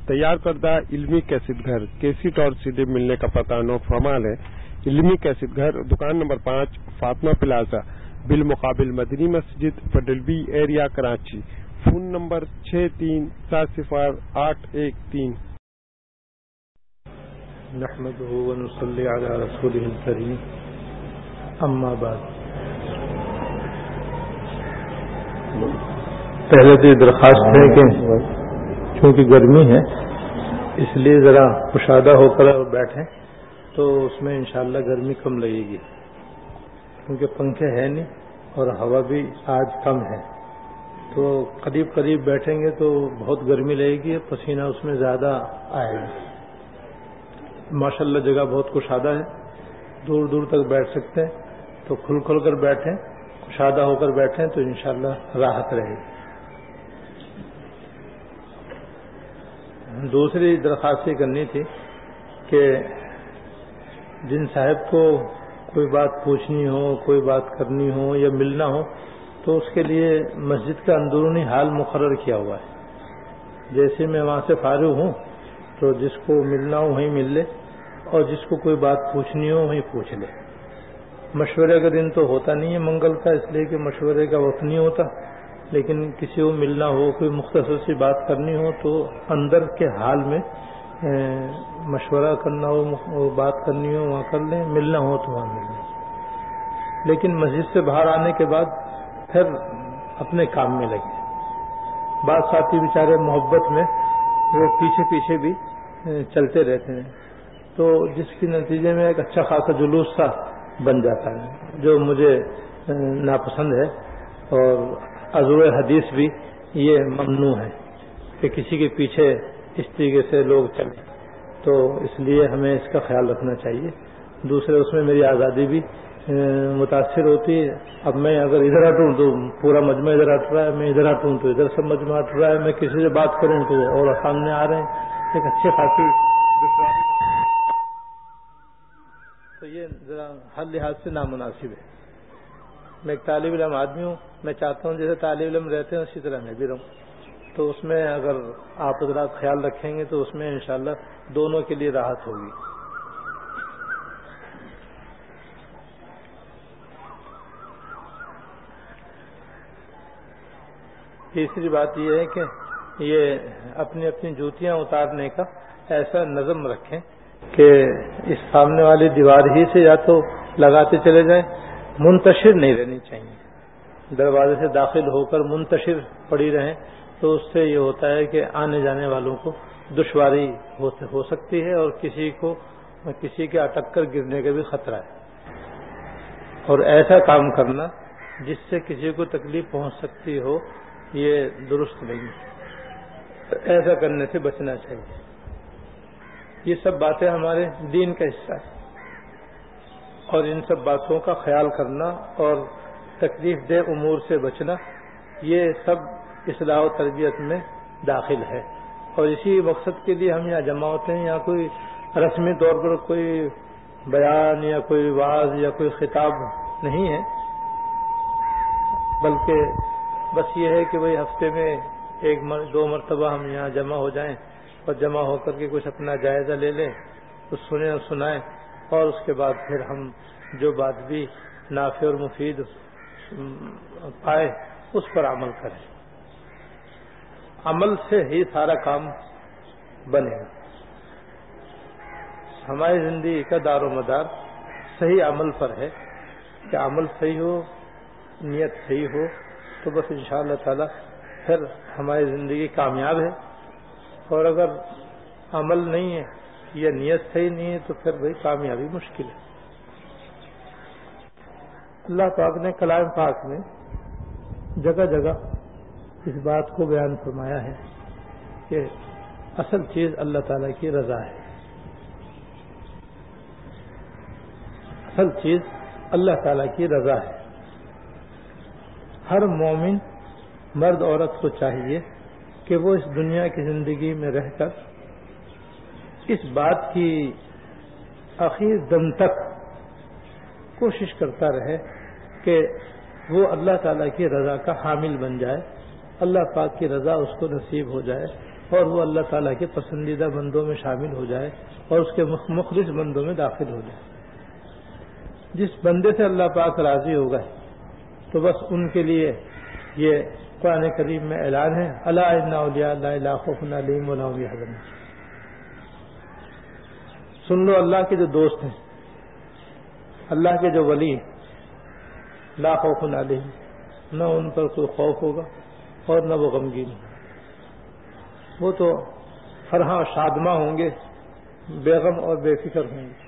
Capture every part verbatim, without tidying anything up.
تیار کردہ علمی کیسٹ گھر کیسٹ اور سی ڈی ملنے کا پتہ نو فرمال ہے۔ علمی کیسٹ گھر دکان نمبر پانچ فاطمہ پلازا بالمقابل Madani Masjid federal B area Karachi. Phone number چھ تین سات صفر آٹھ ایک تین۔ نحمده ونصلي على رسوله الكريم اما بعد۔ پہلے تو یہ درخواست ہے کہ چونکہ گرمی ہے اس لیے ذرا کشادہ ہو کر بیٹھیں تو اس میں انشاءاللہ گرمی کم لگے گی، کیونکہ پنکھے ہیں نہیں اور ہوا بھی آج کم ہے، تو قریب قریب بیٹھیں گے تو بہت گرمی لگے گی، پسینہ اس میں زیادہ آئے گا۔ ماشاءاللہ جگہ بہت کشادہ ہے، دور دور تک بیٹھ سکتے ہیں، تو کھل کھل کر بیٹھیں، کشادہ ہو کر بیٹھیں تو انشاءاللہ راحت رہے گی۔ دوسری درخواست یہ کرنی تھی کہ جن صاحب کو کوئی بات پوچھنی ہو، کوئی بات کرنی ہو یا ملنا ہو تو اس کے لیے مسجد کا اندرونی حال مقرر کیا ہوا ہے۔ جیسے میں وہاں سے فارغ ہوں تو جس کو ملنا ہو وہیں مل لے، اور جس کو کوئی بات پوچھنی ہو وہیں پوچھ لے۔ مشورے کا دن تو ہوتا نہیں ہے منگل کا، اس لیے کہ مشورے کا وقت نہیں ہوتا، لیکن کسی کو ملنا ہو، کوئی مختصر سی بات کرنی ہو تو اندر کے حال میں مشورہ کرنا ہو، بات کرنی ہو وہاں کر لیں، ملنا ہو تو وہاں مل لیں۔ لیکن مسجد سے باہر آنے کے بعد پھر اپنے کام میں لگے۔ بعض ساتھی بیچارے محبت میں وہ پیچھے پیچھے بھی چلتے رہتے ہیں، تو جس کے نتیجے میں ایک اچھا خاصا جلوس سا بن جاتا ہے، جو مجھے ناپسند ہے، اور عضو حدیث بھی یہ ممنوع ہے کہ کسی کے پیچھے اس طریقے سے لوگ چلیں، تو اس لیے ہمیں اس کا خیال رکھنا چاہیے۔ دوسرے اس میں میری آزادی بھی متاثر ہوتی ہے۔ اب میں اگر ادھر ہٹوں تو پورا مجمع ادھر ہٹ رہا ہے، میں ادھر ہٹوں تو ادھر سب مجمع ہٹ رہا ہے، میں کسی سے بات کروں تو اور سامنے آ رہے ہیں، ایک اچھے خاصی دشواری، تو یہ ذرا ہر لحاظ سے نامناسب ہے۔ میں ایک طالب علم آدمی ہوں، میں چاہتا ہوں جیسے طالب علم رہتے ہیں اسی طرح میں بھی رہوں، تو اس میں اگر آپ حضرات خیال رکھیں گے تو اس میں انشاءاللہ دونوں کے لیے راحت ہوگی۔ تیسری بات یہ ہے کہ یہ اپنی اپنی جوتیاں اتارنے کا ایسا نظم رکھیں کہ اس سامنے والی دیوار ہی سے یا تو لگاتے چلے جائیں، منتشر نہیں رہنی چاہیے، دروازے سے داخل ہو کر منتشر پڑی رہیں تو اس سے یہ ہوتا ہے کہ آنے جانے والوں کو دشواری ہو سکتی ہے، اور کسی کو کسی کے اٹک کر گرنے کا بھی خطرہ ہے، اور ایسا کام کرنا جس سے کسی کو تکلیف پہنچ سکتی ہو یہ درست نہیں، ایسا کرنے سے بچنا چاہیے۔ یہ سب باتیں ہمارے دین کا حصہ ہے، اور ان سب باتوں کا خیال کرنا اور تکلیف دہ امور سے بچنا یہ سب اصلاح و تربیت میں داخل ہے، اور اسی مقصد کے لیے ہم یہاں جمع ہوتے ہیں۔ یہاں کوئی رسمی طور پر کوئی بیان یا کوئی وعظ یا کوئی خطاب نہیں ہے، بلکہ بس یہ ہے کہ بھئی ہفتے میں ایک دو مرتبہ ہم یہاں جمع ہو جائیں اور جمع ہو کر کے کچھ اپنا جائزہ لے لیں، کچھ سنیں اور سنائیں، اور اس کے بعد پھر ہم جو بات بھی نافع اور مفید پائے اس پر عمل کریں۔ عمل سے ہی سارا کام بنے گا۔ ہماری زندگی کا دار و مدار صحیح عمل پر ہے، کہ عمل صحیح ہو، نیت صحیح ہو تو بس انشاءاللہ تعالی پھر ہماری زندگی کامیاب ہے، اور اگر عمل نہیں ہے یا نیت صحیح نہیں ہے تو پھر بھئی کامیابی مشکل ہے۔ اللہ پاک نے کلام پاک میں جگہ جگہ اس بات کو بیان فرمایا ہے کہ اصل چیز اللہ تعالیٰ کی رضا ہے، اصل چیز اللہ تعالیٰ کی رضا ہے۔ ہر مومن مرد عورت کو چاہیے کہ وہ اس دنیا کی زندگی میں رہ کر اس بات کی آخر دم تک کوشش کرتا رہے کہ وہ اللہ تعالیٰ کی رضا کا حامل بن جائے، اللہ پاک کی رضا اس کو نصیب ہو جائے، اور وہ اللہ تعالیٰ کے پسندیدہ بندوں میں شامل ہو جائے اور اس کے مخلص بندوں میں داخل ہو جائے. جس بندے سے اللہ پاک راضی ہوگا تو بس ان کے لیے یہ قرآن کریم میں اعلان ہے، الا ان اولیاء اللہ لا خوف علیہم ولا هم يحزنون. سن لو اللہ کے جو دوست ہیں، اللہ کے جو ولی ہیں، لا خوف علیہم، نہ ان پر کوئی خوف ہوگا اور نہ وہ غمگین ہوں. وہ تو فرحاں شادماں ہوں گے، بے غم اور بے فکر ہوں گے.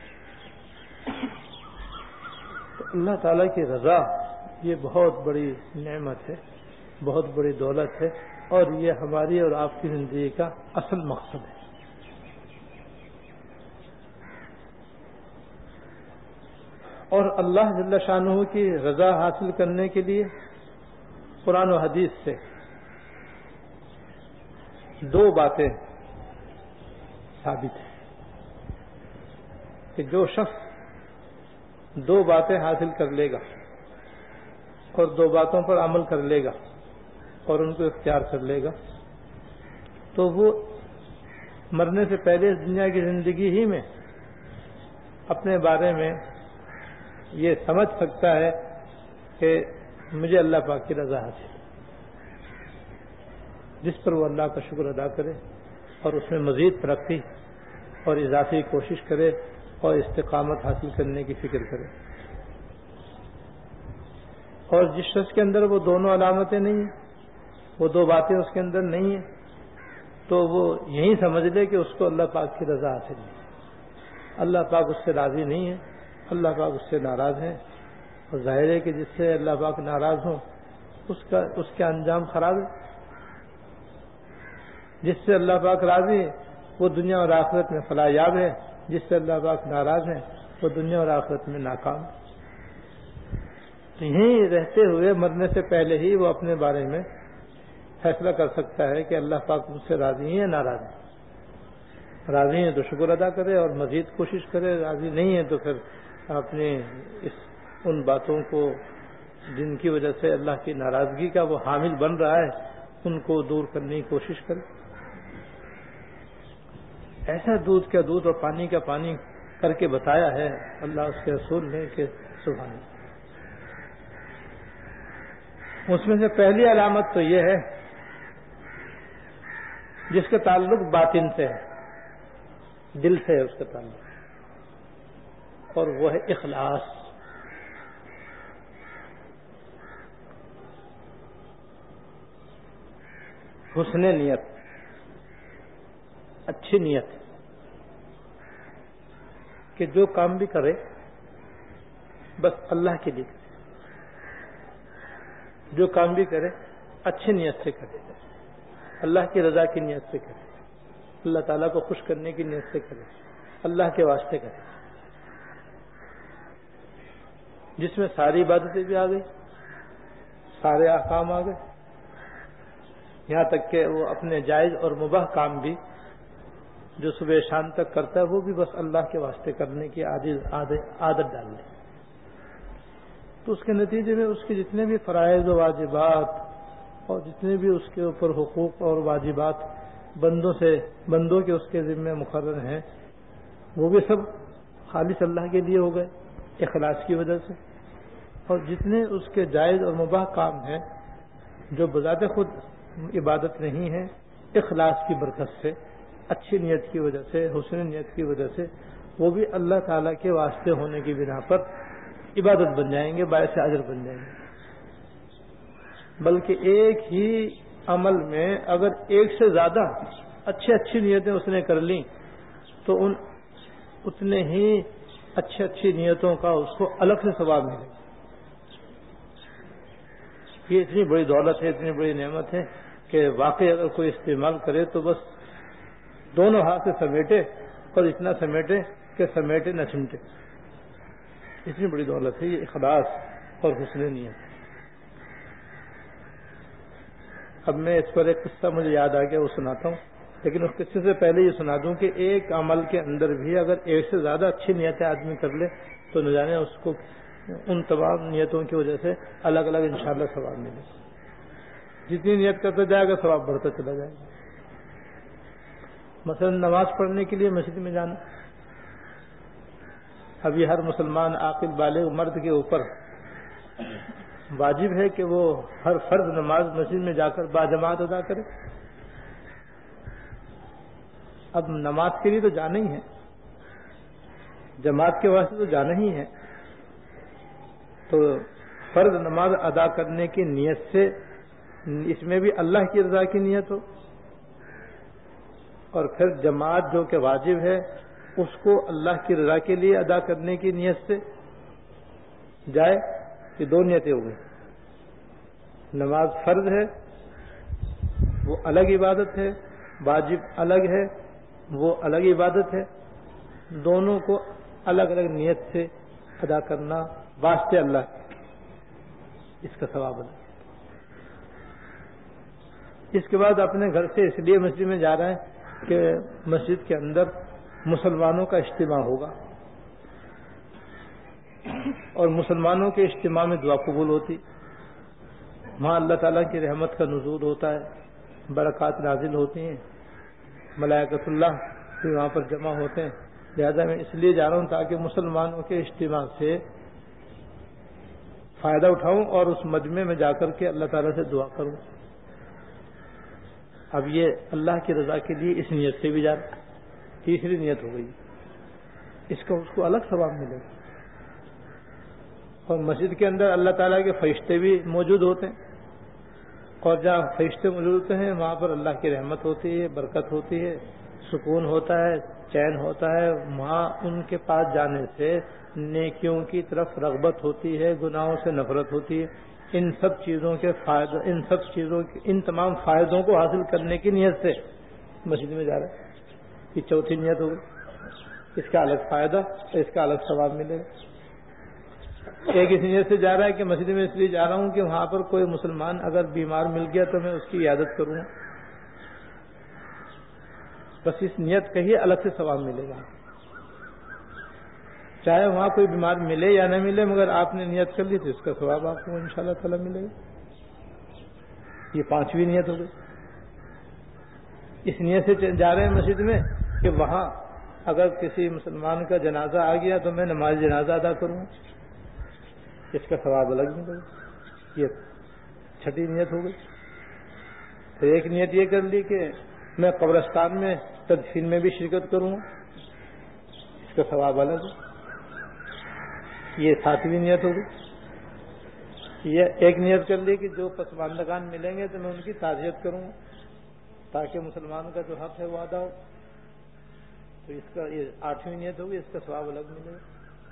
تو اللہ تعالیٰ کی رضا یہ بہت بڑی نعمت ہے، بہت بڑی دولت ہے، اور یہ ہماری اور آپ کی زندگی کا اصل مقصد ہے. اور اللہ جل شانہ کی رضا حاصل کرنے کے لیے قرآن و حدیث سے دو باتیں ثابت ہیں کہ جو شخص دو باتیں حاصل کر لے گا اور دو باتوں پر عمل کر لے گا اور ان کو اختیار کر لے گا تو وہ مرنے سے پہلے اس دنیا کی زندگی ہی میں اپنے بارے میں یہ سمجھ سکتا ہے کہ مجھے اللہ پاک کی رضا حاصل، جس پر وہ اللہ کا شکر ادا کرے اور اس میں مزید ترقی اور اضافی کوشش کرے اور استقامت حاصل کرنے کی فکر کرے. اور جس شخص کے اندر وہ دونوں علامتیں نہیں ہیں، وہ دو باتیں اس کے اندر نہیں ہیں، تو وہ یہی سمجھ لے کہ اس کو اللہ پاک کی رضا حاصل ہے. اللہ پاک اس سے راضی نہیں ہے، اللہ پاک اس سے ناراض ہے، اور ظاہر ہے کہ جس سے اللہ پاک ناراض ہوں اس کا اس کا انجام خراب ہے. جس سے اللہ پاک راضی ہے وہ دنیا اور آخرت میں فلاح یاب ہے، جس سے اللہ پاک ناراض ہے وہ دنیا اور آخرت میں ناکام. یہیں رہتے ہوئے مرنے سے پہلے ہی وہ اپنے بارے میں فیصلہ کر سکتا ہے کہ اللہ پاک مجھ سے راضی ہیں یا ناراض ہیں. راضی ہیں تو شکر ادا کرے اور مزید کوشش کرے، راضی نہیں ہے تو پھر اپنے اس ان باتوں کو جن کی وجہ سے اللہ کی ناراضگی کا وہ حامل بن رہا ہے ان کو دور کرنے کی کوشش کرے. ایسا دودھ کا دودھ اور پانی کا پانی کر کے بتایا ہے اللہ اس کے رسول نے کہ سبحان اللہ. اس میں سے پہلی علامت تو یہ ہے جس کا تعلق باطن سے ہے، دل سے ہے اس کا تعلق، اور وہ ہے اخلاص. حسن نیت، اچھی نیت کہ جو کام بھی کرے بس اللہ کے لیے کرے، جو کام بھی کرے اچھی نیت سے کرے، اللہ کی رضا کی نیت سے کرے، اللہ تعالیٰ کو خوش کرنے کی نیت سے کرے، اللہ کے واسطے کرے، جس میں ساری عبادتیں بھی آ گئی، سارے احکام آ گئے، یہاں تک کہ وہ اپنے جائز اور مباح کام بھی جو صبح شام تک کرتا ہے وہ بھی بس اللہ کے واسطے کرنے کی عادت ڈال لے. تو اس کے نتیجے میں اس کے جتنے بھی فرائض و واجبات اور جتنے بھی اس کے اوپر حقوق اور واجبات بندوں سے بندوں کے اس کے ذمہ مقرر ہیں وہ بھی سب خالص اللہ کے لیے ہو گئے اخلاص کی وجہ سے. اور جتنے اس کے جائز اور مباح کام ہیں جو بذات خود عبادت نہیں ہے، اخلاص کی برکت سے، اچھی نیت کی وجہ سے، حسن نیت کی وجہ سے وہ بھی اللہ تعالیٰ کے واسطے ہونے کی بنا پر عبادت بن جائیں گے، باعث اجر بن جائیں گے. بلکہ ایک ہی عمل میں اگر ایک سے زیادہ اچھی اچھی نیتیں اس نے کر لیں تو ان اتنے ہی اچھی اچھی نیتوں کا اس کو الگ سے ثواب ملے گا. یہ اتنی بڑی دولت ہے، اتنی بڑی نعمت ہے کہ واقعی اگر کوئی استعمال کرے تو بس دونوں ہاتھ سے سمیٹے اور اتنا سمیٹے کہ سمیٹے نہ چمٹے. اتنی بڑی دولت ہے یہ اخلاص اور حسن نیت. اب میں اس پر ایک قصہ مجھے یاد آ گیا وہ سناتا ہوں، لیکن اس قصے سے پہلے یہ سنا دوں کہ ایک عمل کے اندر بھی اگر ایک سے زیادہ اچھی نیتیں آدمی کر لے تو نہ جانے اس کو ان تمام نیتوں کی وجہ سے الگ الگ انشاءاللہ ثواب ملے. جتنی نیت کرتا جائے گا ثواب بڑھتا چلا جائے گا. مثلا نماز پڑھنے کے لیے مسجد میں جانا، ابھی ہر مسلمان عاقل بالغ مرد کے اوپر واجب ہے کہ وہ ہر فرض نماز مسجد میں جا کر باجماعت ادا کرے۔ اب نماز کے لیے تو جانا ہی ہے، جماعت کے واسطے تو جانا ہی ہے، تو فرض نماز ادا کرنے کی نیت سے اس میں بھی اللہ کی رضا کی نیت ہو، اور پھر جماعت جو کہ واجب ہے اس کو اللہ کی رضا کے لیے ادا کرنے کی نیت سے جائے، یہ دو نیتیں ہو گئی۔ نماز فرض ہے وہ الگ عبادت ہے، واجب الگ ہے وہ الگ عبادت ہے، دونوں کو الگ الگ نیت سے ادا کرنا واسطے اللہ کے، اس کا ثواب ہے۔ اس کے بعد اپنے گھر سے اس لیے مسجد میں جا رہے ہیں کہ مسجد کے اندر مسلمانوں کا اجتماع ہوگا، اور مسلمانوں کے اجتماع میں دعا قبول ہوتی، وہاں اللہ تعالیٰ کی رحمت کا نزول ہوتا ہے، برکات نازل ہوتی ہیں، ملائکۃ اللہ بھی وہاں پر جمع ہوتے ہیں۔ لہذا میں اس لیے جا رہا ہوں تاکہ مسلمانوں کے اجتماع سے فائدہ اٹھاؤں اور اس مجمع میں جا کر کے اللہ تعالیٰ سے دعا کروں۔ اب یہ اللہ کی رضا کے لیے اس نیت سے بھی جا رہا، تیسری نیت ہو گئی، اس کا اس کو الگ ثواب ملے گا۔ اور مسجد کے اندر اللہ تعالیٰ کے فرشتے بھی موجود ہوتے ہیں، اور جہاں فرشتے موجود ہوتے ہیں وہاں پر اللہ کی رحمت ہوتی ہے، برکت ہوتی ہے، سکون ہوتا ہے، چین ہوتا ہے، وہاں ان کے پاس جانے سے نیکیوں کی طرف رغبت ہوتی ہے، گناہوں سے نفرت ہوتی ہے۔ ان سب چیزوں کے فائدہ ان سب چیزوں کے ان تمام فائدوں کو حاصل کرنے کی نیت سے مسجد میں جا رہا ہے، یہ چوتھی نیت ہوگی، اس کا الگ فائدہ اور اس کا الگ ثواب ملے گا۔ ایک اس نیت سے جا رہا ہے کہ مسجد میں اس لیے جا رہا ہوں کہ وہاں پر کوئی مسلمان اگر بیمار مل گیا تو میں اس کی عیادت کروں، بس اس نیت کا ہی الگ سے ثواب ملے گا، چاہے وہاں کوئی بیمار ملے یا نہ ملے، مگر آپ نے نیت کر لی تو اس کا ثواب آپ کو انشاءاللہ تعالی ملے گا۔ یہ پانچویں نیت ہو گئی۔ اس نیت سے جا رہے ہیں مسجد میں کہ وہاں اگر کسی مسلمان کا جنازہ آ گیا تو میں نماز جنازہ ادا کروں، اس کا ثواب الگ ملے گا۔ یہ چھٹی نیت ہو گئی۔ پھر ایک نیت یہ کر لی کہ میں قبرستان میں تدفین میں بھی شرکت کروں، اس کا ثواب الگ ہے۔ یہ ساتویں نیت ہو گئی۔ یہ ایک نیت کر لی کہ جو پسماندگان ملیں گے تو میں ان کی تعزیت کروں تاکہ مسلمان کا جو حق ہے وہ ادا ہو، تو اس کا یہ آٹھویں نیت ہوگی، اس کا ثواب الگ ملے گا۔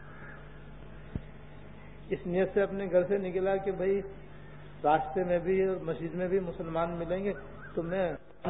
اس نیت سے اپنے گھر سے نکلا کہ بھائی راستے میں بھی اور مسجد میں بھی مسلمان ملیں گے تو میں،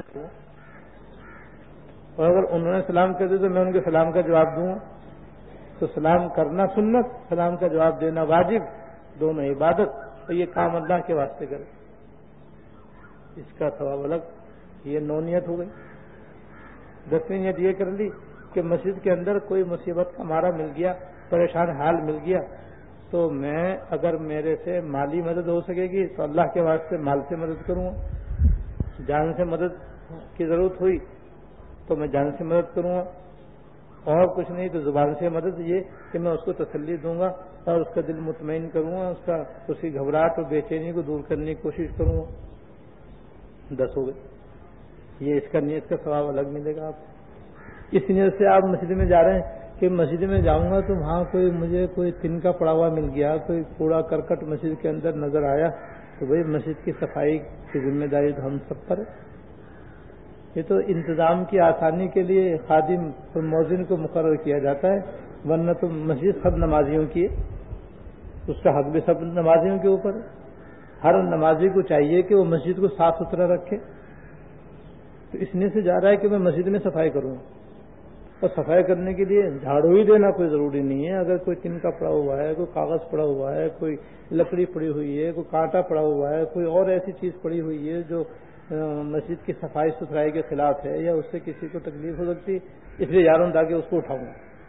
اور اگر انہوں نے سلام کر دیا تو میں ان کے سلام کا جواب دوں، تو سلام کرنا سنت، سلام کا جواب دینا واجب، دونوں عبادت، اور یہ کام اللہ کے واسطے کرے، اس کا ثواب الگ۔ یہ نو نیت ہو گئی۔ دسویں نیت یہ کر لی کہ مسجد کے اندر کوئی مصیبت کا مارا مل گیا، پریشان حال مل گیا، تو میں اگر میرے سے مالی مدد ہو سکے گی تو اللہ کے واسطے مال سے مدد کروں، جان سے مدد کی ضرورت ہوئی تو میں جان سے مدد کروں گا، اور کچھ نہیں تو زبان سے مدد، یہ کہ میں اس کو تسلی دوں گا اور اس کا دل مطمئن کروں گا، اس کا اس کی گھبراہٹ اور بے چینی کو دور کرنے کی کوشش کروں گا۔ دس ہو گئے۔ یہ اس کا نیت کا ثواب الگ ملے گا آپ۔ اس نیت سے آپ مسجد میں جا رہے ہیں کہ مسجد میں جاؤں گا تو وہاں کوئی مجھے کوئی تن کا پڑا ہوا مل گیا، کوئی کوڑا کرکٹ مسجد کے اندر نظر آیا تو بھائی مسجد کی صفائی کی ذمہ داری تو ہم سب پر ہے۔ یہ تو انتظام کی آسانی کے لیے خادم اور مؤذن کو مقرر کیا جاتا ہے، ورنہ تو مسجد سب نمازیوں کی ہے، اس کا حق بھی سب نمازیوں کے اوپر ہے۔ ہر نمازی کو چاہیے کہ وہ مسجد کو صاف ستھرا رکھے، تو اس لیے سے جا رہا ہے کہ میں مسجد میں صفائی کروں، اور صفائی کرنے کے لیے جھاڑو ہی دینا کوئی ضروری نہیں ہے۔ اگر کوئی تن کا پڑا ہوا ہے، کوئی کاغذ پڑا ہوا ہے، کوئی لکڑی پڑی ہوئی ہے، کوئی کانٹا پڑا ہوا ہے، کوئی اور ایسی چیز پڑی ہوئی ہے جو مسجد کی صفائی ستھرائی کے خلاف ہے یا اس سے کسی کو تکلیف ہو سکتی، اس لیے جا رہا ہوں تاکہ اس کو اٹھاؤں۔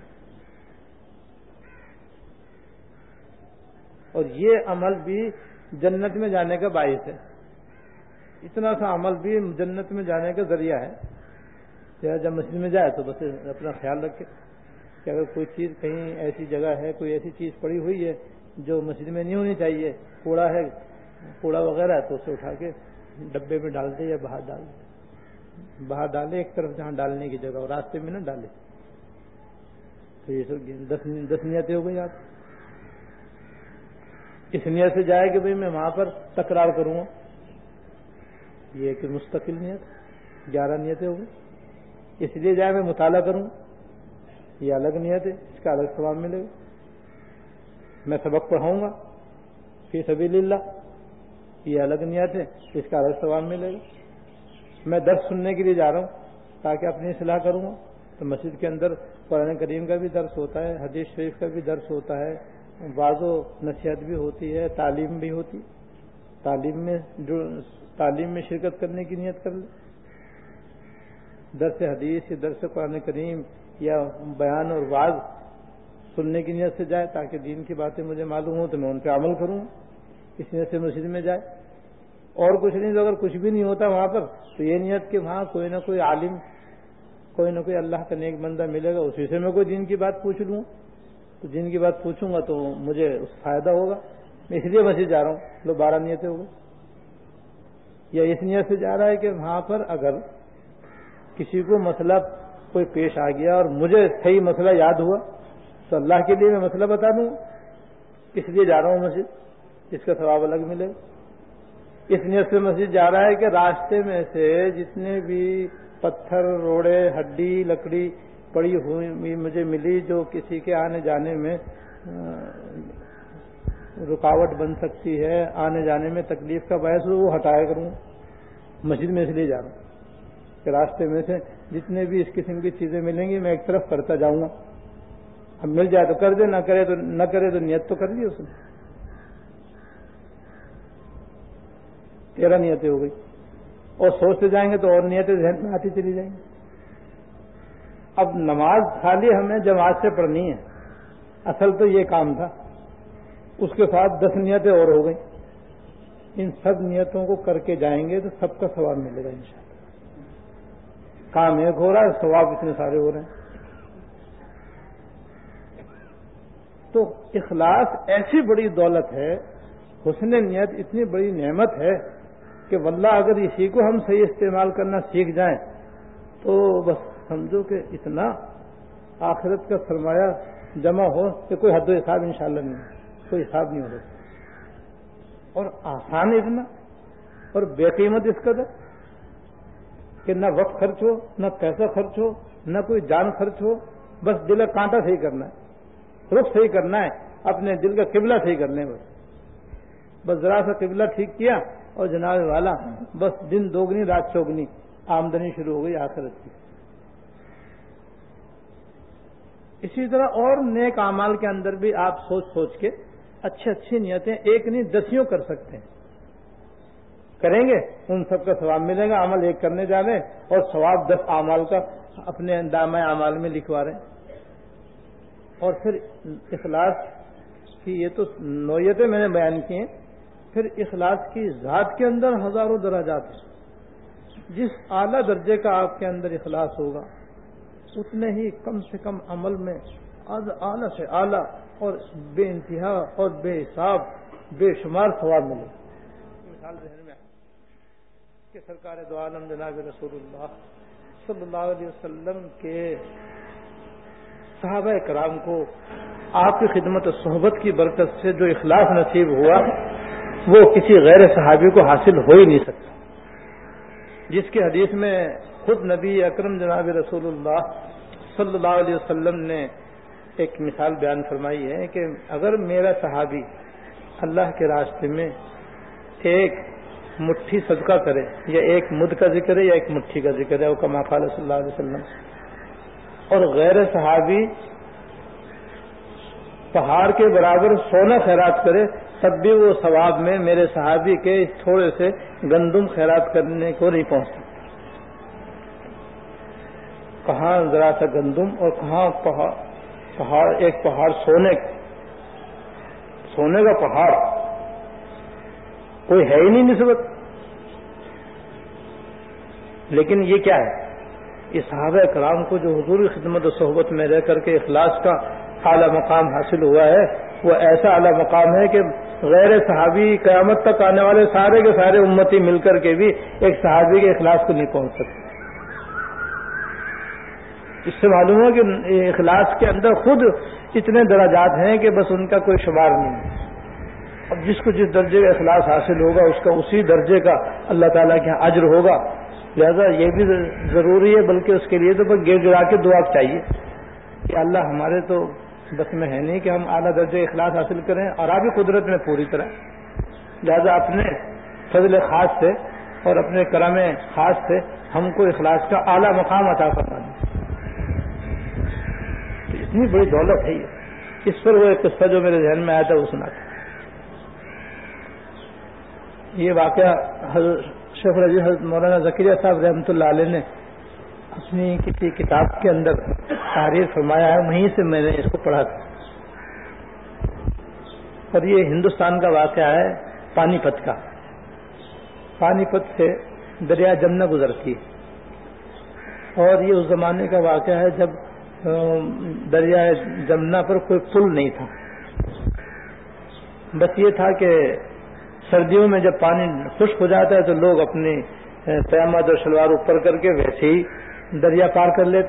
اور یہ عمل بھی جنت میں جانے کا باعث ہے، اتنا سا عمل بھی جنت میں جانے کا ذریعہ ہے۔ یا جب مسجد میں جائے تو بس اپنا خیال رکھے کہ اگر کوئی چیز کہیں ایسی جگہ ہے، کوئی ایسی چیز پڑی ہوئی ہے جو مسجد میں نہیں ہونی چاہیے، کوڑا ہے، کوڑا وغیرہ ہے، تو اسے اٹھا کے ڈبے میں ڈال دے یا باہر ڈال دے، باہر ڈالے ایک طرف جہاں ڈالنے کی جگہ، اور راستے میں نہ ڈالے. تو یہ سب دس دس نیتیں ہو گئی. آپ اس نیت سے جائے کہ بھئی میں وہاں پر تکرار کروں گا، یہ کہ مستقل نیت، گیارہ نیتیں ہو گئی. اس لیے جائے میں مطالعہ کروں، یہ الگ نیت ہے، اس کا الگ ثواب ملے گا. میں سبق پڑھاؤں گا فی سبیل اللہ، یہ الگ نیت ہے، اس کا الگ ثواب ملے گا. میں درس سننے کے لیے جا رہا ہوں تاکہ اپنی اصلاح کروں گا، تو مسجد کے اندر قرآن کریم کا بھی درس ہوتا ہے، حدیث شریف کا بھی درس ہوتا ہے، واعظ و نصیحت بھی ہوتی ہے، تعلیم بھی ہوتی. تعلیم میں جو تعلیم میں شرکت کرنے کی نیت کر لیں، درس حدیث یا درس قرآن کریم یا بیان اور واعظ سننے کی نیت سے جائے تاکہ دین کی باتیں مجھے معلوم ہوں تو میں ان پہ عمل کروں. اس نیت سے مسجد میں جائے. اور کچھ نہیں، تو اگر کچھ بھی نہیں ہوتا وہاں پر تو یہ نیت کہ وہاں کوئی نہ کوئی عالم، کوئی نہ کوئی اللہ کا نیک بندہ ملے گا، اسی سے میں کوئی دین کی بات پوچھ لوں، تو دین کی بات پوچھوں گا تو مجھے اس فائدہ ہوگا. میں اس لیے مسجد جا رہا ہوں. لو بارہ نیتیں ہو گئی. یا اس نیت سے جا رہا ہے کہ وہاں پر اگر کسی کو مسئلہ کوئی پیش آ گیا اور مجھے صحیح مسئلہ یاد ہوا تو اللہ کے لیے میں مسئلہ بتا دوں، اس لیے جا رہا ہوں مسجد، اس کا ثواب الگ ملے گا. اس نیت سے مسجد جا رہا ہے کہ راستے میں سے جتنے بھی پتھر، روڑے، ہڈی، لکڑی پڑی ہوئی مجھے ملی جو کسی کے آنے جانے میں رکاوٹ بن سکتی ہے، آنے جانے میں تکلیف کا باعث ہو، وہ ہٹایا کروں. مسجد میں اس لیے جا رہا ہوں کہ راستے میں سے جتنے بھی اس قسم کی چیزیں ملیں گی میں ایک طرف کرتا جاؤں گا. اب مل جائے تو کر دے، نہ کرے تو نہ کرے تو نیت تو کر لی اس نے. تیرہ نیتیں ہو گئی. اور سوچتے جائیں گے تو اور نیتیں ذہن میں آتی چلی جائیں گی. اب نماز خالی ہمیں جماعت سے پڑھنی ہے، اصل تو یہ کام تھا. اس کے ساتھ دس نیتیں اور ہو گئی. ان سب نیتوں کو کر کے جائیں گے تو سب کا ثواب ملے گا انشاءاللہ. کام ایک ہو رہا ہے، ثواب اتنے سارے ہو رہے ہیں. تو اخلاص ایسی بڑی دولت ہے، حسن نیت اتنی بڑی نعمت ہے کہ واللہ اگر اسی کو ہم صحیح استعمال کرنا سیکھ جائیں تو بس سمجھو کہ اتنا آخرت کا سرمایہ جمع ہو کہ کوئی حد و حساب انشاءاللہ نہیں ہے، کوئی حساب نہیں ہو سکتا. اور آسان اتنا اور بے قیمت اس قدر کہ نہ وقت خرچ ہو، نہ پیسہ خرچ ہو، نہ کوئی جان خرچ ہو. بس دل کا کانٹا صحیح کرنا ہے، رخ صحیح کرنا ہے، اپنے دل کا قبلہ صحیح کرنا ہے. بس بس ذرا سا قبلہ ٹھیک کیا اور جناب والا بس دن دوگنی رات چوگنی آمدنی شروع ہو گئی آخرت کی. اسی طرح اور نیک اعمال کے اندر بھی آپ سوچ سوچ کے اچھی اچھی نیتیں ایک نہیں دسیوں کر سکتے ہیں. کریں گے ان سب کا ثواب ملے گا. عمل ایک کرنے جا رہے ہیں اور ثواب دس اعمال کا اپنے دامن اعمال میں لکھوا رہے ہیں. اور پھر اخلاص کی یہ تو نوعیتیں میں نے بیان کی ہیں. پھر اخلاص کی ذات کے اندر ہزاروں درجات ہیں. جس اعلیٰ درجے کا آپ کے اندر اخلاص ہوگا اتنے ہی کم سے کم عمل میں اعلیٰ سے اعلیٰ اور بے انتہا اور بے حساب بے شمار ثواب ملے. مثال ذہن میں کہ سرکار دو عالم جناب رسول اللہ صلی اللہ علیہ وسلم کے صحابہ کرام کو آپ کی خدمت و صحبت کی برکت سے جو اخلاص نصیب ہوا وہ کسی غیر صحابی کو حاصل ہو ہی نہیں سکتا. جس کی حدیث میں خود نبی اکرم جناب رسول اللہ صلی اللہ علیہ وسلم نے ایک مثال بیان فرمائی ہے کہ اگر میرا صحابی اللہ کے راستے میں ایک مٹھی صدقہ کرے یا ایک مد کا ذکر ہے یا ایک مٹھی کا ذکر ہے، وہ کما قال صلی اللہ علیہ وسلم، اور غیر صحابی پہاڑ کے برابر سونا خیرات کرے تب بھی وہ ثواب میں میرے صحابی کے اس تھوڑے سے گندم خیرات کرنے کو نہیں پہنچتا. کہاں ذرا سا گندم اور کہاں پہاڑ پہاڑ ایک پہاڑ سونے سونے کا پہاڑ، کوئی ہے ہی نہیں نسبت. لیکن یہ کیا ہے یہ صحابہ کرام کو جو حضور کی خدمت و صحبت میں رہ کر کے اخلاص کا اعلیٰ مقام حاصل ہوا ہے، وہ ایسا اعلیٰ مقام ہے کہ غیر صحابی قیامت تک آنے والے سارے کے سارے امتی مل کر کے بھی ایک صحابی کے اخلاص کو نہیں پہنچ سکتے۔ اس سے معلوم ہو کہ اخلاص کے اندر خود اتنے درجات ہیں کہ بس ان کا کوئی شمار نہیں ہے۔ اب جس کو جس درجے کا اخلاص حاصل ہوگا اس کا اسی درجے کا اللہ تعالیٰ کے یہاں اجر ہوگا۔ لہذا یہ بھی ضروری ہے، بلکہ اس کے لیے تو بس گر گرا کے دعا چاہیے کہ اللہ ہمارے تو بس میں ہے نہیں کہ ہم اعلیٰ درجے اخلاص حاصل کریں، اور آپ بھی قدرت میں پوری طرح، لہذا اپنے فضل خاص سے اور اپنے کرم خاص سے ہم کو اخلاص کا اعلیٰ مقام عطا فرما دیں۔ اتنی بڑی دولت ہے یہ۔ اس پر وہ ایک قصہ جو میرے ذہن میں آیا تھا وہ سنا تھا۔ یہ واقعہ حضرت شیخ العزیز حضرت مولانا زکریا صاحب رحمۃ اللہ علیہ نے اپنی کسی کتاب کے اندر تحریر فرمایا ہے، وہیں سے میں نے اس کو پڑھا تھا۔ اور یہ ہندوستان کا واقعہ ہے پانی پت کا۔ پانی پت سے دریا جمنا گزرتی ہے، اور یہ اس زمانے کا واقعہ ہے جب دریا جمنا پر کوئی پل نہیں تھا، بس یہ تھا کہ سردیوں میں جب پانی خشک ہو جاتا ہے تو لوگ اپنی پیامد اور شلوار اوپر کر کے ویسے ہی دریا پار کر لیتے،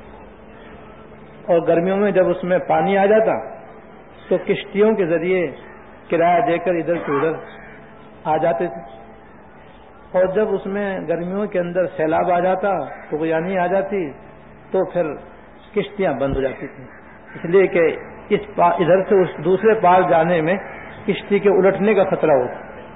اور گرمیوں میں جب اس میں پانی آ جاتا تو کشتیوں کے ذریعے کرایہ دے کر ادھر سے ادھر آ جاتے تھے، اور جب اس میں گرمیوں کے اندر سیلاب آ جاتا تو یعنی آ جاتی تو پھر کشتیاں بند ہو جاتی تھیں، اس لیے کہ اس ادھر سے اس دوسرے پار جانے میں کشتی کے الٹنے کا خطرہ ہوتا۔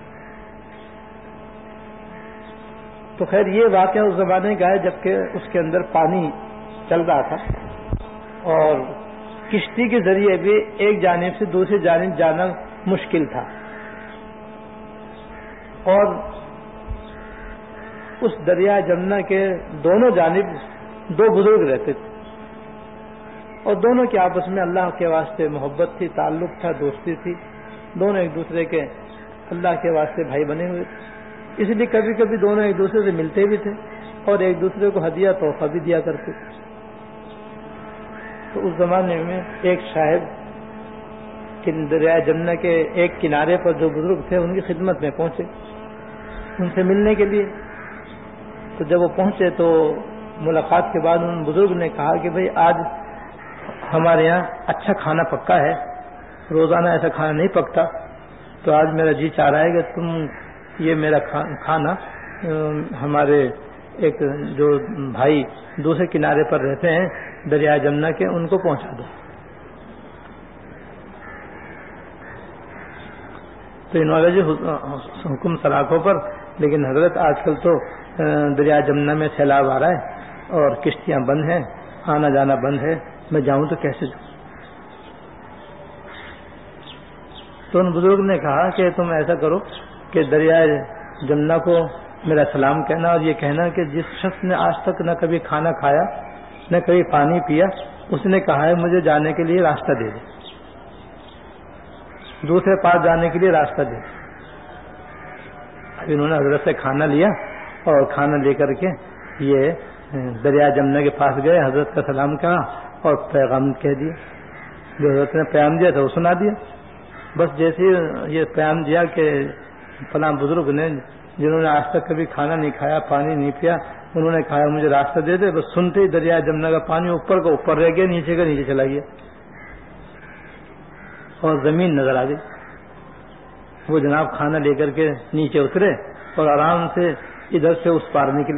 تو خیر یہ واقعہ اس زمانے کا ہے جبکہ اس کے اندر پانی چل رہا تھا، اور کشتی کے ذریعے بھی ایک جانب سے دوسری جانب جانا مشکل تھا، اور اس دریا جمنا کے دونوں جانب دو بزرگ رہتے تھے، اور دونوں کے آپس میں اللہ کے واسطے محبت تھی، تعلق تھا، دوستی تھی، دونوں ایک دوسرے کے اللہ کے واسطے بھائی بنے ہوئے تھے، اس لیے کبھی کبھی دونوں ایک دوسرے سے ملتے بھی تھے اور ایک دوسرے کو ہدیہ تحفہ بھی دیا کرتے تھے۔ تو اس زمانے میں ایک صاحب دریا جمنا کے ایک کنارے پر جو بزرگ تھے ان کی خدمت میں پہنچے ان سے ملنے کے لیے۔ تو جب وہ پہنچے تو ملاقات کے بعد ان بزرگ نے کہا کہ بھئی آج ہمارے یہاں اچھا کھانا پکا ہے، روزانہ ایسا کھانا نہیں پکتا، تو آج میرا جی چاہ رہا ہے کہ تم یہ میرا کھانا ہمارے ایک جو بھائی دوسرے کنارے پر رہتے ہیں دریا جمنا کے ان کو پہنچا دو۔ تو انہوں نے حکم سلاخوں پر، لیکن حضرت آج کل تو دریا جمنا میں سیلاب آ رہا ہے اور کشتیاں بند ہیں، آنا جانا بند ہے، میں جاؤں تو کیسے جاؤں؟ تو ان بزرگ نے کہا کہ تم ایسا کرو کہ دریا جمنا کو میرا سلام کہنا اور یہ کہنا کہ جس شخص نے آج تک نہ کبھی کھانا کھایا نہ کبھی پانی پیا اس نے کہا ہے مجھے جانے کے لیے راستہ دے دے، دوسرے پاس جانے کے لیے راستہ دے۔ اب انہوں نے حضرت سے کھانا لیا اور کھانا لے کر کے یہ دریا جمنا کے پاس گئے، حضرت کا سلام کہا اور پیغام کہہ دیا، جو حضرت نے پیغام دیا تھا وہ سنا دیا۔ بس جیسے یہ پیغام دیا کہ فلاں بزرگ نے جنہوں نے آج تک کبھی کھانا نہیں کھایا پانی نہیں پیا انہوں نے کہا مجھے راستہ دے دے، بس سنتے ہی دریا جمنا کا پانی اوپر کا اوپر رہ گیا، نیچے کا نیچے چلا گیا اور زمین نظر آ گئی۔ وہ جناب کھانا لے کر کے نیچے اترے اور آرام سے ادھر سے اس پار نکلے،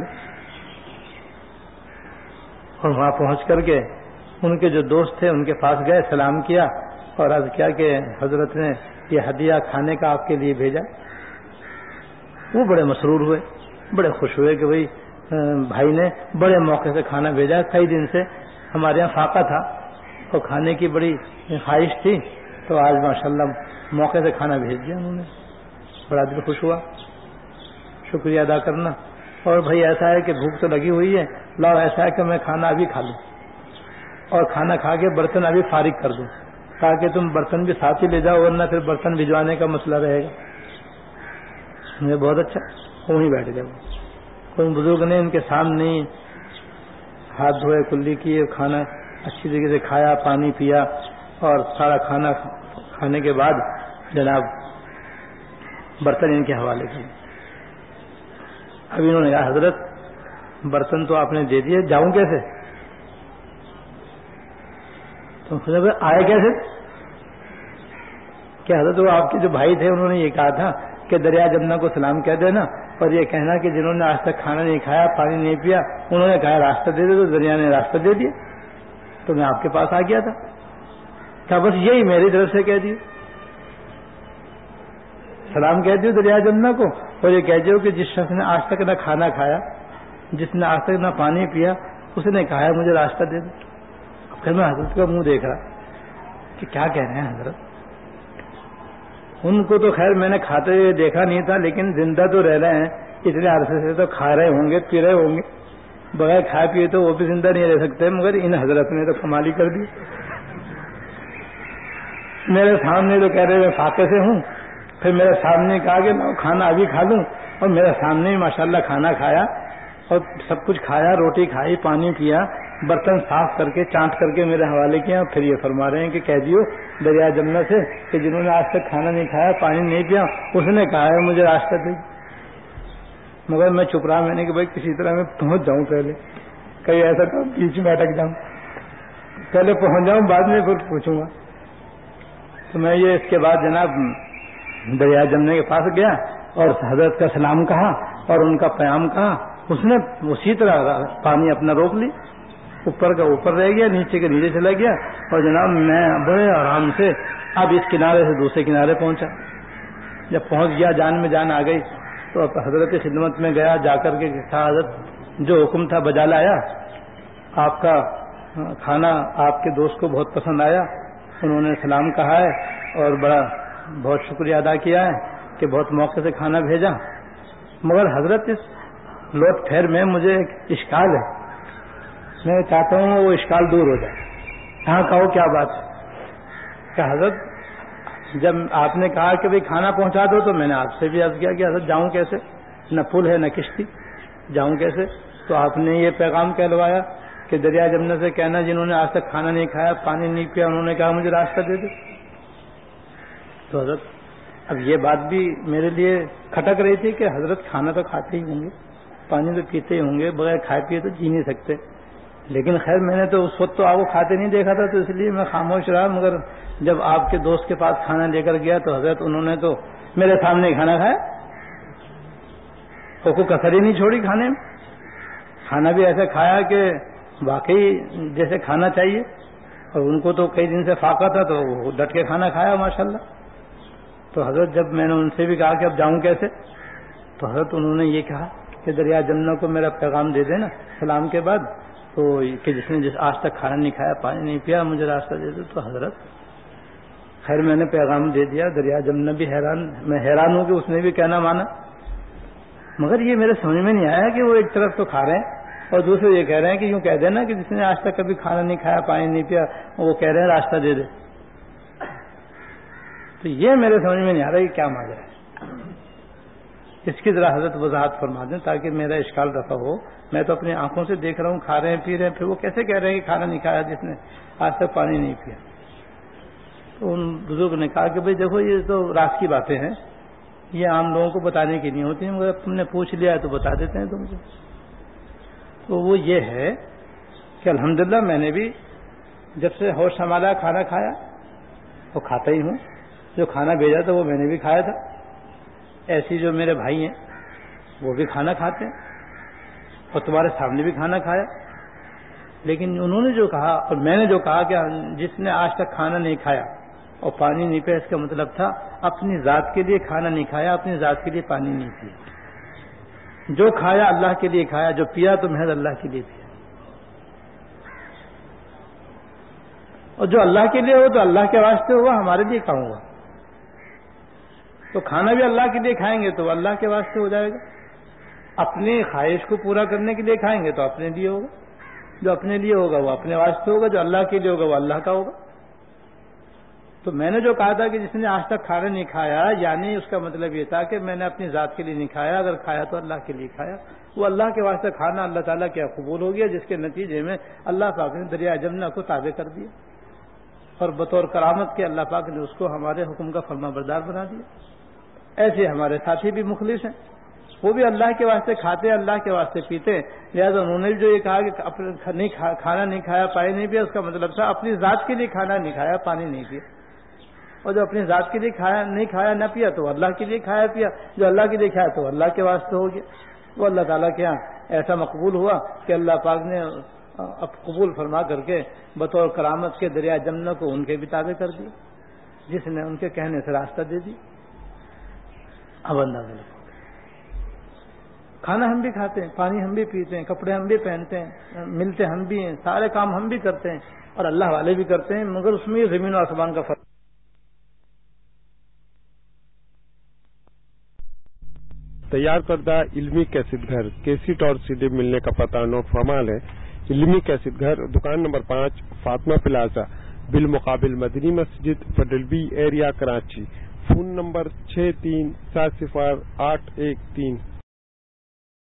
اور وہاں پہنچ کر کے ان کے جو دوست تھے ان کے پاس گئے، سلام کیا اور عرض کیا کہ حضرت نے یہ ہدیہ کھانے کا آپ کے لیے بھیجا۔ وہ بڑے مسرور ہوئے، بڑے خوش ہوئے کہ بھائی بھائی نے بڑے موقع سے کھانا بھیجا، کئی دن سے ہمارے یہاں فاقہ تھا اور کھانے کی بڑی خواہش تھی، تو آج ماشاءاللہ موقع سے کھانا بھیج دیا انہوں نے۔ بڑا دل خوش ہوا، شکریہ ادا کرنا، اور بھائی ایسا ہے کہ بھوک تو لگی ہوئی ہے، لاؤ ایسا ہے کہ میں کھانا ابھی کھا لوں اور کھانا کھا کے برتن ابھی فارغ کر دوں تاکہ تم برتن بھی ساتھ ہی لے جاؤ، ورنہ پھر برتن بھجوانے کا مسئلہ رہے گا۔ مجھے بہت اچھا، وہیں بیٹھ گئے۔ کوئی بزرگ نے ان کے سامنے ہاتھ دھوئے، کلی کیے، کھانا اچھی طریقے سے کھایا، پانی پیا، اور سارا کھانا کھانے کے بعد جناب برتن ان کے حوالے کیے۔ اب انہوں نے کہا حضرت برتن تو آپ نے دے دیے، جاؤں کیسے؟ تو آئے کیسے کہ حضرت وہ آپ کے جو بھائی تھے انہوں نے یہ کہا تھا کہ دریا جمنا کو سلام کہہ دینا اور یہ کہنا کہ جنہوں نے آج تک کھانا نہیں کھایا، پانی نہیں پیا، انہوں نے کہا راستہ دے دے، تو دریا نے راستہ دے دیا، تو میں آپ کے پاس آ گیا تھا، کیا بس یہی میری طرف سے کہہ دیو، سلام کہہ دیو دریا جمنا کو، اور یہ کہہ دیو کہ جس شخص نے آج تک نہ کھانا کھایا، جس نے آج تک نہ پانی پیا، اس نے کہا ہے مجھے راستہ دے دو۔ پھر میں حضرت کا منہ دیکھ رہا کہ کیا کہہ رہے ہیں حضرت۔ ان کو تو خیر میں نے کھاتے ہوئے دیکھا نہیں تھا، لیکن زندہ تو رہ رہے ہیں، اتنے عرصے سے تو کھا رہے ہوں گے، پی رہے ہوں گے، بغیر کھائے پیے تو وہ بھی زندہ نہیں رہ سکتے، مگر ان حضرت نے تو کمالی کر دی۔ میرے سامنے تو کہہ رہے میں فاقے سے ہوں، پھر میرے سامنے کہا کہ میں کھانا ابھی کھا لوں، اور میرے سامنے ہی ماشاءاللہ کھانا کھایا اور سب کچھ کھایا، روٹی کھائی، پانی پیا، برتن صاف کر کے چانٹ کر کے میرے حوالے کیا، پھر یہ فرما رہے ہیں کہ کہہ دیو دریا جمنا سے کہ جنہوں نے آج تک کھانا نہیں کھایا، پانی نہیں پیا، اس نے کہا ہے مجھے راستہ دے۔ مگر میں چپ رہا، میں نے کہ بھائی کسی طرح میں پہنچ جاؤں، پہلے کہیں ایسا تو بیچ میں اٹک جاؤں، پہلے پہنچ جاؤں، بعد میں پھر پوچھوں گا۔ تو میں یہ اس کے بعد جناب دریا جمنے کے پاس گیا اور حضرت کا سلام کہا اور ان کا پیام کہا، اس نے اسی طرح پانی اپنا روک لی، اوپر کا اوپر رہ گیا، نیچے کے نیچے چلا گیا، اور جناب میں بڑے آرام سے اب اس کنارے سے دوسرے کنارے پہنچا۔ جب پہنچ گیا، جان میں جان آ گئی، تو اب حضرت کی خدمت میں گیا، جا کر کے کہا حضرت جو حکم تھا بجا لایا، آپ کا کھانا آپ کے دوست کو بہت پسند آیا، انہوں نے سلام کہا ہے اور بڑا بہت شکریہ ادا کیا ہے کہ بہت موقع سے کھانا بھیجا، مگر حضرت اس لوٹ پھیر میں مجھے ایک اشکال ہے، میں چاہتا ہوں وہ اشکال دور ہو جائے۔ ہاں کہو کیا بات ہے؟ کہ حضرت جب آپ نے کہا کہ بھئی کھانا پہنچا دو، تو میں نے آپ سے بھی عرض کیا کہ حضرت جاؤں کیسے، نہ پل ہے نہ کشتی، جاؤں کیسے؟ تو آپ نے یہ پیغام کہلوایا کہ دریا جمنا سے کہنا جنہوں نے آج تک کھانا نہیں کھایا، پانی نہیں پیا، انہوں نے کہا مجھے راستہ دے دو۔ تو حضرت اب یہ بات بھی میرے لیے کھٹک رہی تھی کہ حضرت کھانا تو کھاتے ہی ہوں گے، پانی تو پیتے ہی ہوں گے، بغیر کھائے پیے تو جی نہیں سکتے، لیکن خیر میں نے تو اس وقت تو آپ کو کھاتے نہیں دیکھا تھا، تو اس لیے میں خاموش رہا، مگر جب آپ کے دوست کے پاس کھانا لے کر گیا تو حضرت انہوں نے تو میرے سامنے کھانا کھایا، اور کوئی کسر ہی نہیں چھوڑی کھانے میں، کھانا بھی ایسے کھایا کہ واقعی جیسے کھانا چاہیے، اور ان کو تو کئی دن سے فاقہ تھا تو وہ ڈٹ کے کھانا کھایا ماشاءاللہ۔ تو حضرت جب میں نے ان سے بھی کہا کہ اب جاؤں کیسے، تو حضرت انہوں نے یہ کہا کہ دریا جمنا کو میرا پیغام دے دینا سلام کے بعد، تو کہ جس نے جس آج تک کھانا نہیں کھایا، پانی نہیں پیا، مجھے راستہ دے دو۔ تو حضرت خیر میں نے پیغام دے دیا، دریا جمنا بھی حیران، میں حیران ہوں کہ اس نے بھی کہنا مانا، مگر یہ میرے سمجھ میں نہیں آیا کہ وہ ایک طرف تو کھا رہے ہیں اور دوسرے یہ کہہ رہے ہیں کہ یوں کہہ دینا کہ جس نے آج تک کبھی کھانا نہیں کھایا، پانی نہیں پیا، وہ کہہ رہے ہیں راستہ دے دے۔ تو یہ میرے سمجھ میں نہیں آ رہا کہ کیا ماجرا ہے، اس کی ذرا حضرت وضاحت فرما دیں تاکہ میرا اشکال رفع ہو۔ میں تو اپنی آنکھوں سے دیکھ رہا ہوں کھا رہے ہیں پی رہے ہیں، پھر وہ کیسے کہہ رہے ہیں کہ کھانا نہیں کھایا جس نے آج تک پانی نہیں پیا؟ تو ان بزرگ نے کہا کہ بھئی دیکھو یہ تو راز کی باتیں ہیں، یہ عام لوگوں کو بتانے کی نہیں ہوتی ہیں، مگر تم نے پوچھ لیا ہے تو بتا دیتے ہیں تم کو۔ تو وہ یہ ہے کہ الحمدللہ میں نے بھی جب سے ہوش سنبھالا کھانا کھایا، وہ کھاتا ہی ہوں، جو کھانا بھیجا تھا وہ میں نے بھی کھایا تھا، ایسی جو میرے بھائی ہیں وہ بھی کھانا کھاتے ہیں اور تمہارے سامنے بھی کھانا کھایا، لیکن انہوں نے جو کہا اور میں نے جو کہا کہ جس نے آج تک کھانا نہیں کھایا اور پانی نہیں پیا، اس کا مطلب تھا اپنی ذات کے لیے کھانا نہیں کھایا، اپنی ذات کے لیے پانی نہیں پیا، جو کھایا اللہ کے لیے کھایا، جو پیا تو محض اللہ کے لیے پیا، اور جو اللہ کے لیے ہو تو اللہ کے واسطے ہوا، ہمارے لیے کہاں ہوا؟ تو کھانا بھی اللہ کے لیے کھائیں گے تو اللہ کے واسطے ہو جائے گا، اپنی خواہش کو پورا کرنے کے لیے کھائیں گے تو اپنے لیے ہوگا، جو اپنے لیے ہوگا وہ اپنے واسطے ہوگا، جو اللہ کے لیے ہوگا وہ اللہ کا ہوگا۔ تو میں نے جو کہا تھا کہ جس نے آج تک کھانا نہیں کھایا، یعنی اس کا مطلب یہ تھا کہ میں نے اپنی ذات کے لیے نہیں کھایا، اگر کھایا تو اللہ کے لیے کھایا۔ وہ اللہ کے واسطے کھانا اللہ تعالیٰ کیا قبول ہو گیا، جس کے نتیجے میں اللہ پاک نے دریا جمنا کو تابع کر دیا، اور بطور کرامت کے اللہ پاک نے اس کو ہمارے حکم کا فرما بردار بنا دیا۔ ایسے ہمارے ساتھی بھی مخلص ہیں، وہ بھی اللہ کے واسطے کھاتے ہیں، اللہ کے واسطے پیتے ہیں۔ لہٰذا انہوں نے جو یہ کہا کہ کھانا نہیں کھایا، پانی نہیں پیا، اس کا مطلب تھا اپنی ذات کے لیے کھانا نہیں کھایا، پانی نہیں پیا، اور جو اپنی ذات کے لیے کھایا نہیں کھایا نہ پیا تو اللہ کے لیے کھایا پیا، جو اللہ کے لیے کھایا تو اللہ کے واسطے ہو گیا۔ وہ اللہ تعالیٰ کے یہاں ایسا مقبول ہوا کہ اللہ پاک نے اب قبول فرما کر کے بطور کرامت کے دریا جمنا کو ان کے بھی تابع کر دیا، جس نے ان کے کہنے سے راستہ دے دی۔ اب اندازہ لگا، کھانا ہم بھی کھاتے ہیں، پانی ہم بھی پیتے ہیں، کپڑے ہم بھی پہنتے ہیں، ملتے ہم بھی ہیں، سارے کام ہم بھی کرتے ہیں، اور اللہ والے بھی کرتے ہیں، مگر اس میں یہ زمین و آسمان کا فرق۔ تیار کردہ علمی کیسٹ گھر کیسٹ اور سی ڈی ملنے کا پتہ نوٹ فرما لیں۔ علمی کیسٹ گھر دکان نمبر پانچ فاطمہ پلازا بالمقابل Madani Masjid federal B area Karachi, phone number چھ تین سات صفر آٹھ ایک تین